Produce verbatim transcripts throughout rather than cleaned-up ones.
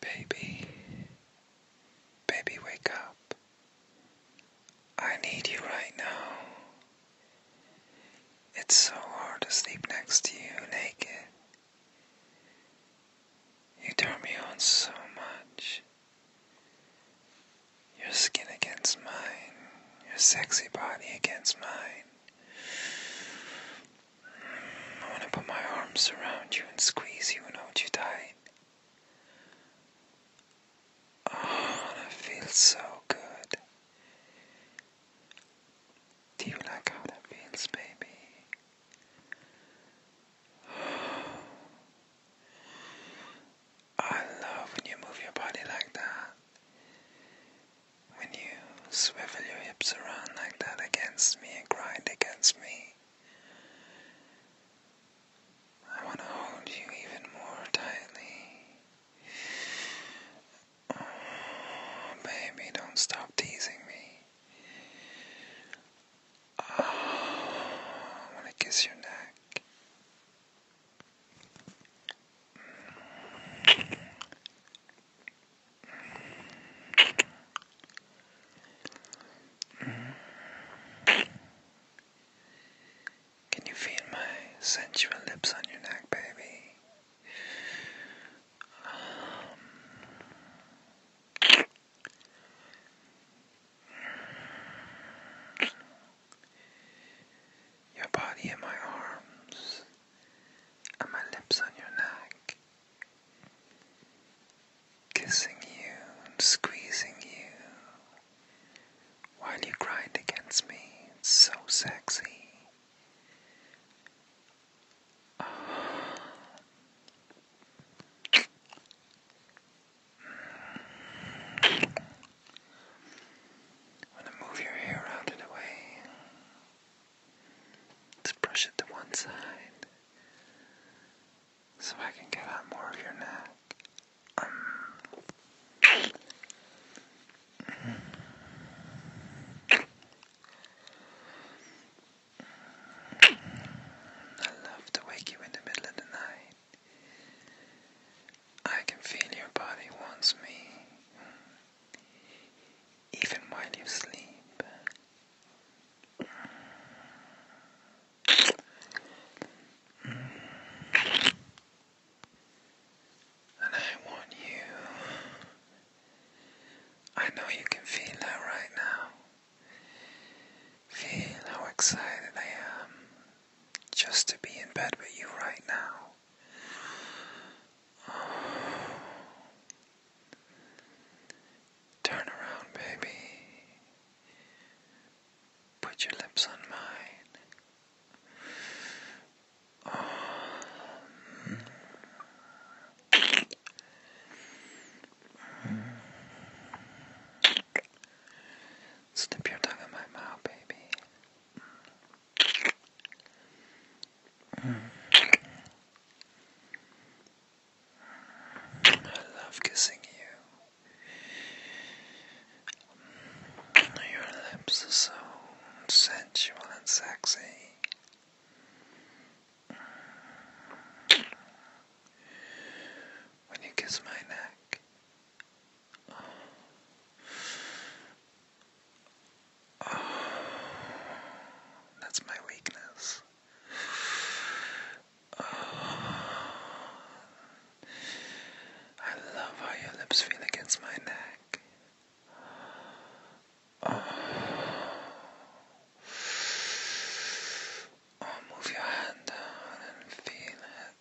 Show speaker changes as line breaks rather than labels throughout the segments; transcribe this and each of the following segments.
Baby, baby, wake up. I need you right now. It's so hard to sleep next to you naked. You turn me on so much. Your skin against mine, your sexy body against mine. I want to put my arms around you and squeeze you and hold you tight. Oh, that feels so good. Do you like how that feels, baby? I love when you move your body like that. When you swivel your hips around like that against me and grind against me. I want to hold you even more tightly. Oh, baby, don't stop teasing me. Oh, I want to kiss your neck. Can you feel my sensual lips on your neck, baby? Um, your body in my arms, and my lips on your neck, kissing you and squeezing you while you grind against me. It's so sexy. Move your hair out of the way. Let's brush it to one side so I can get out more of your neck. I love to wake you in the middle of the night. I can feel your body wants me, even while you sleep. And I want you. I know you can feel that right now. Feel how excited I am just to be in bed with you right now. Turn around, baby. Put your lips on mine. Oh. Slip your tongue in my mouth, baby. I love kissing you. Your lips are so sensual and sexy. When you kiss my neck, oh, that's my weakness. Oh, I love how your lips feel against my neck. Oh, oh, move your hand down and feel it.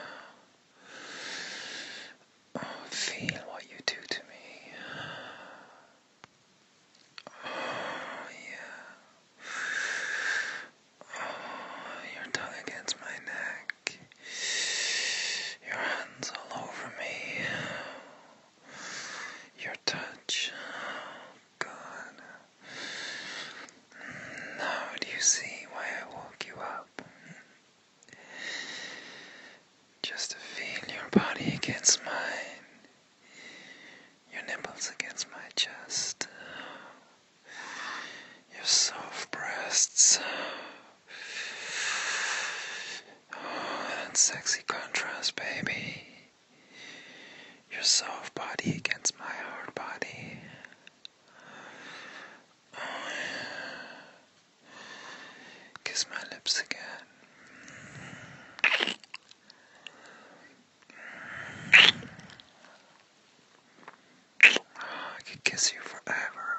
Oh, feel what you do to me. Oh, yeah. Oh, your tongue against my neck. Your hands all over me. Your touch. God. Now do you see why I woke you up? Just to feel your body against mine. Your nipples against my chest. Your soft breasts. Oh, that sexy contrast, baby. Your your soft body against my hard body. Oh, yeah. Kiss my lips again. Oh, I could kiss you forever.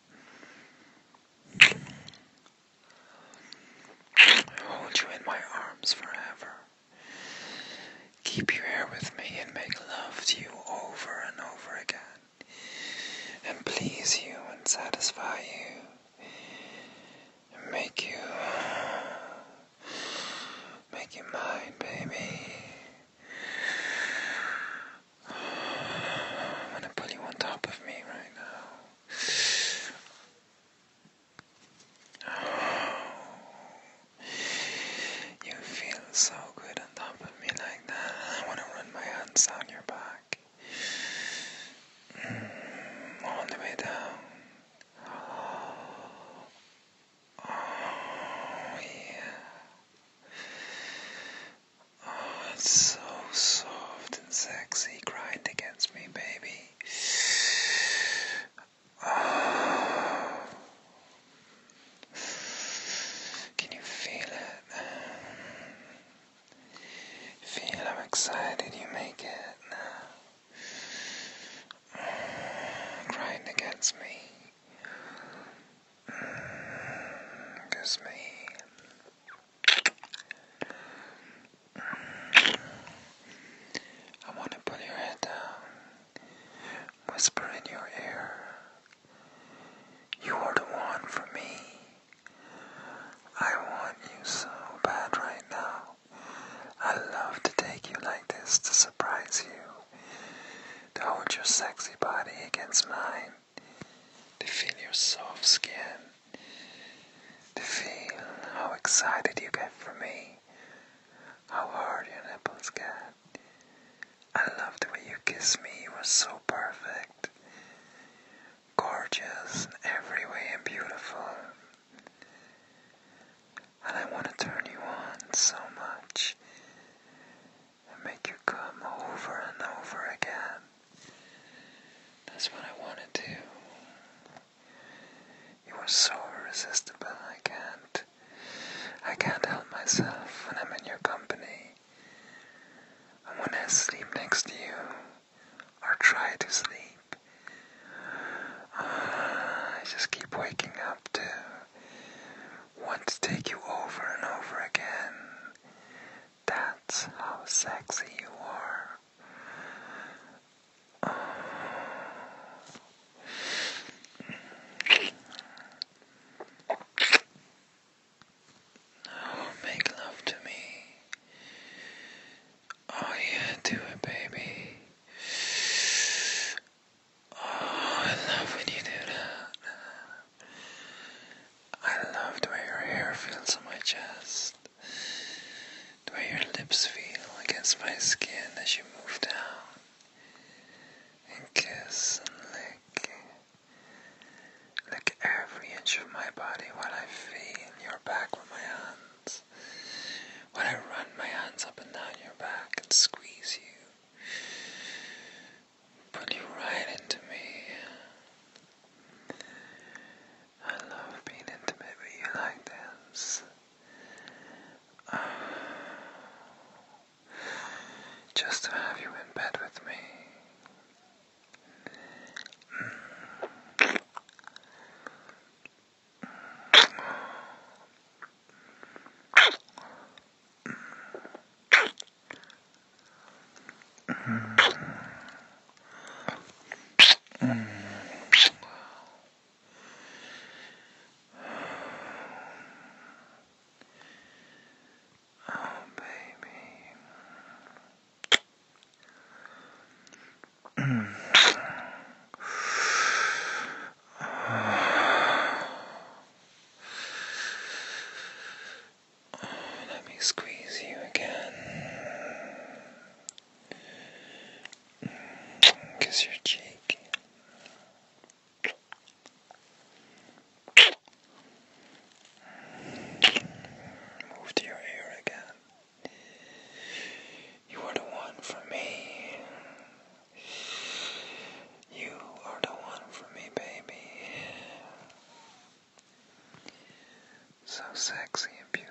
Hold you in my arms forever. Keep you here with me and make love to you over and over again. And please you and satisfy you. And make you, make you mine, baby. I'm gonna put you on top of me right now. You feel so good on top of me like that. I want to run my hands down your back. Mm, all the way down. Oh, yeah. Oh, it's so soft and sexy. Grind against me, baby. Oh. Can you feel it? Feel how excited you make it. Grind against me. Kiss me. I want to pull your head down. Whisper in your ear. You are the one for me. I want you so bad right now. I love to take you like this to surprise you. To hold your sexy body against mine. To feel your soft skin. To feel how excited you get for me. How hard your nipples get. I love the way you kiss me. You are so perfect. Gorgeous in every way and beautiful. And I want to turn you on so much. And make you come over and over again. That's what I want to do. You are so irresistible. I can't. I can't help myself when I'm in your company. And when I sleep next to you, or try to sleep, uh, I just keep waking up to want to take you over and over again. That's how sexy you are. Oh. Oh, make love to me. Oh yeah, do it, baby. Oh, I love when you do that. I love the way your hair feels on my chest. The way your lips feel against my skin as you move down. And kiss and lick. Lick every inch of my body while I feel your back with my hands. While I run my hands up and down your back and squeeze you. Pull you right into me. I love being intimate with you like this. Oh. Just to have you in bed with me. Mm. Oh, baby. Mm. Let me squeeze you again. Kiss your cheek. Move to your ear again. You are the one for me. so sexy and beautiful.